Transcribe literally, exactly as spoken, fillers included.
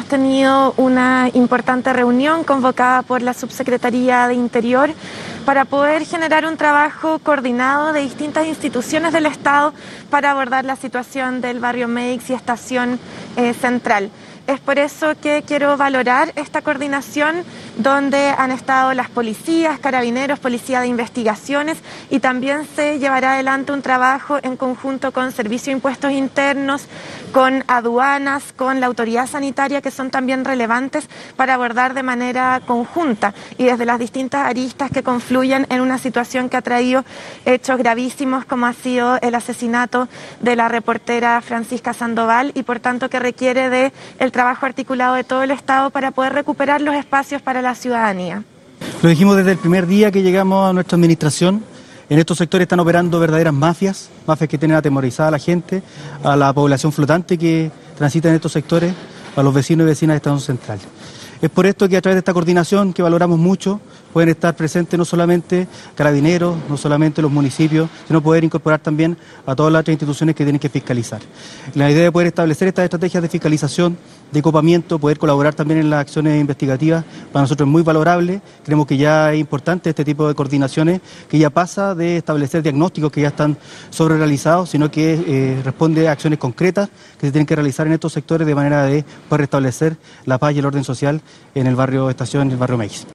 hemos tenido una importante reunión convocada por la Subsecretaría de Interior para poder generar un trabajo coordinado de distintas instituciones del Estado para abordar la situación del barrio Meix y Estación eh, Central. Es por eso que quiero valorar esta coordinación donde han estado las policías, carabineros, policía de investigaciones, y también se llevará adelante un trabajo en conjunto con Servicio de Impuestos Internos, con aduanas, con la autoridad sanitaria, que son también relevantes para abordar de manera conjunta y desde las distintas aristas que confluyen en una situación que ha traído hechos gravísimos como ha sido el asesinato de la reportera Francisca Sandoval, y por tanto que requiere de el trabajo articulado de todo el Estado para poder recuperar los espacios para la ciudadanía. Lo dijimos desde el primer día que llegamos a nuestra administración. En estos sectores están operando verdaderas mafias, mafias que tienen atemorizada a la gente, a la población flotante que transita en estos sectores, a los vecinos y vecinas de Estación Central. Es por esto que a través de esta coordinación, que valoramos mucho, pueden estar presentes no solamente carabineros, no solamente los municipios, sino poder incorporar también a todas las otras instituciones que tienen que fiscalizar. La idea de poder establecer estas estrategias de fiscalización, de copamiento, poder colaborar también en las acciones investigativas, para nosotros es muy valorable. Creemos que ya es importante este tipo de coordinaciones, que ya pasa de establecer diagnósticos que ya están sobre realizados, sino que eh, responde a acciones concretas que se tienen que realizar en estos sectores de manera de poder restablecer la paz y el orden social en el barrio Estación y el barrio Meix.